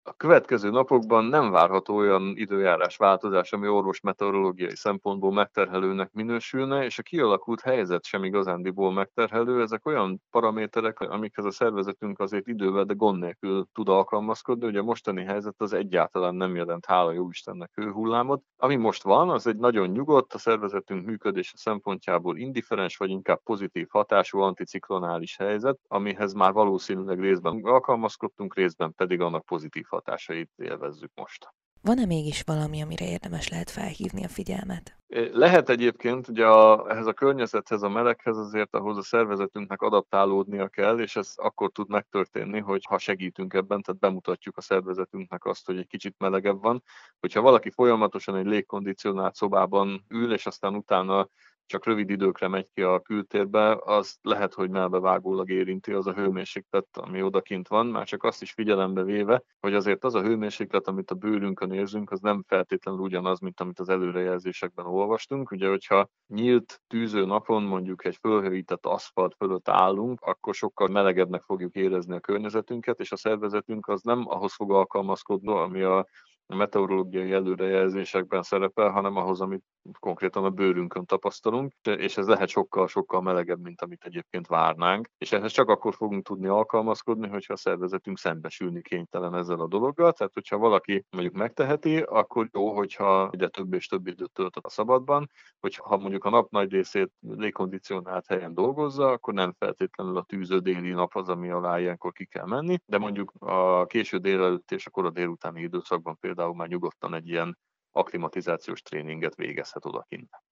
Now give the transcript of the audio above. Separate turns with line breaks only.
A következő napokban nem várható olyan időjárás változás, ami orvosmeteorológiai szempontból megterhelőnek minősülne, és a kialakult helyzet sem igazándiból megterhelő. Ezek olyan paraméterek, amikhez a szervezetünk azért idővel, de gond nélkül tud alkalmazkodni. Ugye a mostani helyzet az egyáltalán nem jelent, hála jó Istennek, hőhullámot. Ami most van, az egy nagyon nyugodt, a szervezetünk működése szempontjából indifferens, vagy inkább pozitív hatású anticiklonális helyzet, amihez már valószínűleg részben alkalmazkodtunk, részben pedig annak pozitív hatásait élvezzük most.
Van-e mégis valami, amire érdemes lehet felhívni a figyelmet?
Lehet egyébként, ugye ehhez a környezethez, a meleghez azért ahhoz a szervezetünknek adaptálódnia kell, és ez akkor tud megtörténni, hogy ha segítünk ebben, tehát bemutatjuk a szervezetünknek azt, hogy egy kicsit melegebb van. Hogyha valaki folyamatosan egy légkondicionált szobában ül, és aztán utána csak rövid időkre megy ki a kültérbe, az lehet, hogy melbevágólag érinti az a hőmérséklet, ami odakint van, már csak azt is figyelembe véve, hogy azért az a hőmérséklet, amit a bőrünkön érzünk, az nem feltétlenül ugyanaz, mint amit az előrejelzésekben olvastunk. Ugye, hogyha nyílt tűző napon mondjuk egy fölhőített aszfalt fölött állunk, akkor sokkal melegebbnek fogjuk érezni a környezetünket, és a szervezetünk az nem ahhoz fog alkalmazkodni, ami a meteorológiai előrejelzésekben szerepel, hanem ahhoz, amit konkrétan a bőrünkön tapasztalunk, és ez lehet sokkal melegebb, mint amit egyébként várnánk. És ehhez csak akkor fogunk tudni alkalmazkodni, hogyha a szervezetünk szembesülni kénytelen ezzel a dologgal. Tehát, hogyha valaki mondjuk megteheti, akkor jó, hogyha egyre több és több időt tölt a szabadban, hogyha mondjuk a nap nagy részét légkondicionált helyen dolgozza, akkor nem feltétlenül a tűző déli nap az, ami alá ilyenkor ki kell menni, de mondjuk a késő délelőtt és a kora délutáni időszakban például már nyugodtan egy ilyen akklimatizációs tréninget végezhet odakint.